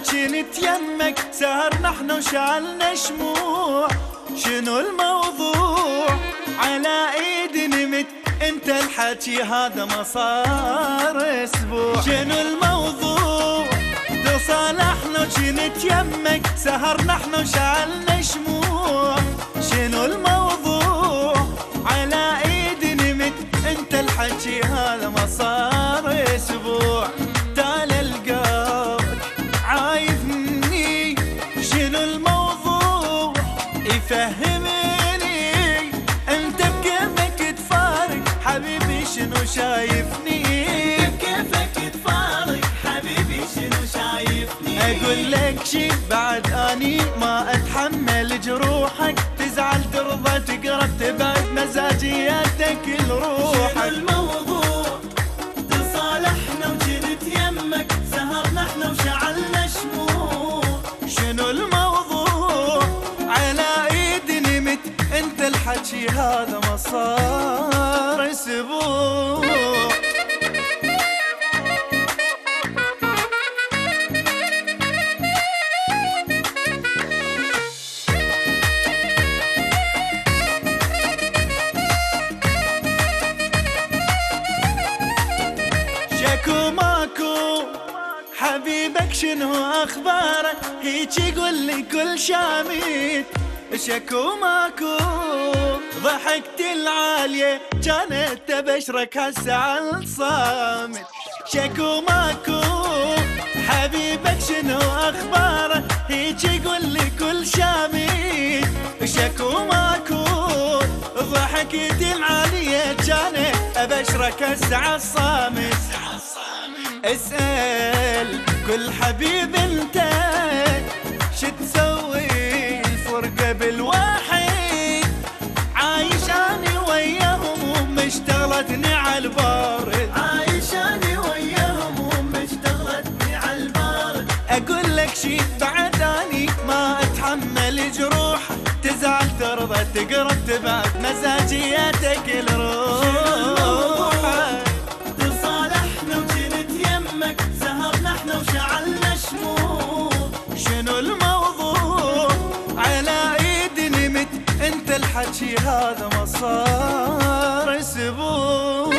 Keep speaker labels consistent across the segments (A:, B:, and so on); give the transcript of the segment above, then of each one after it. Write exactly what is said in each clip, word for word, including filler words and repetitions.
A: وجنت يمك سهرنا احنا وشعلنا شموع. شنو الموضوع على ايد نمت انت الحكي هذا ما صار اسبوع. شنو الموضوع تصالحنا وجنت يمك سهرنا احنا وشعلنا شموع. شنو الموضوع على ايد نمت انت الحكي هذا ما صار اسبوع. تعال القاك عايزني شنو الموضوع يفهمني انت بكيفك تفارق حبيبي شنو شايفني.
B: بكيفك تفارق حبيبي شنو شايفني.
A: اقول لك شي بعد اني ما اتحمل جروحك تزعل ترضى تقرب تبعد مزاجياتك لروحك.
B: شنو الموضوع تصالحنا وجنت يمك سهرنا احنا وشعلنا شموع.
A: شنو الموضوع على ايد نمت انت الحكي هذا ما صار اسبوع. شكو ماكو حبيبك شنو اخبارك هيك يقول لي كل شاميت. شكو ماكو ضحكت العالية كانت تبشرك هسه عالصامت. شكو ماكو حبيبك شنو اخبارك هيك يقول لي كل شاميت. شكو ماكو ضحكت العالية كانت ابشرك هسه عالصامت. اسأل كل حبيب انت شو تسوي الفرقة بالواحد. عايشاني وياهم ومشتغلتني عالبارد.
B: عايشاني وياهم ومشتغلتني عالبارد.
A: اقول لك شي بعد اني ما اتحمل جروحك تزعل ترضى تقرب تبعد مزاجياتك لروحك.
B: تصالحنا وجنت يمك سهرنا احنا وشعلنا شموع.
A: شنو الموضوع على ايد نمت انت الحكي هذا ما صار اسبوع.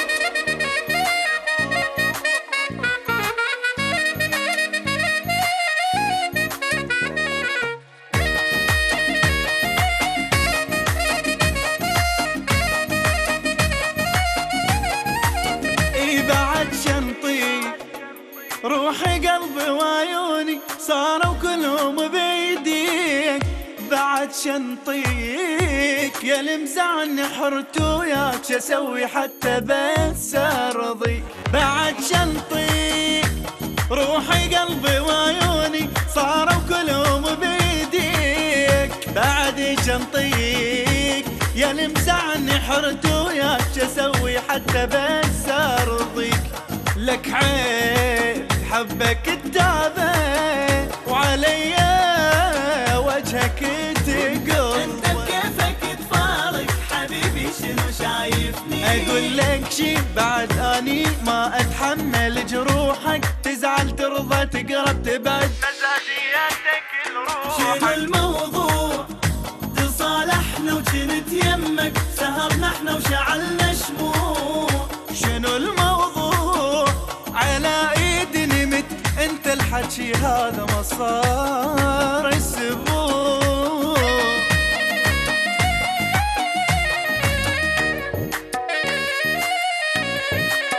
A: اي بعد شنطي روحي قلبي وعيوني صاروا كلهم بيديك. بعد شنطيك يا المزعني حرت وياك شو اسوي حتى بس ارضيك. بعد شنطيك روحي قلبي وعيوني صاروا كلهم بيديك. بعد شنطيك يا المزعني حرت وياك شو اسوي حتى بس ارضيك. لك عيب حبك التعبه وعليا وجهك تقول.
B: انت بكيفك تفارق حبيبي شنو شايفني.
A: اقول لك شي بعد اني ما اتحمل جروحك تزعل ترضى تقرب تبعد مزاجياتك لروحك.
B: شنو الموضوع تصالحنا وجنت يمك سهرنا احنا وشعلنا شموع.
A: شنو الموضوع على ايد نمت انت الحكي هذا ما صار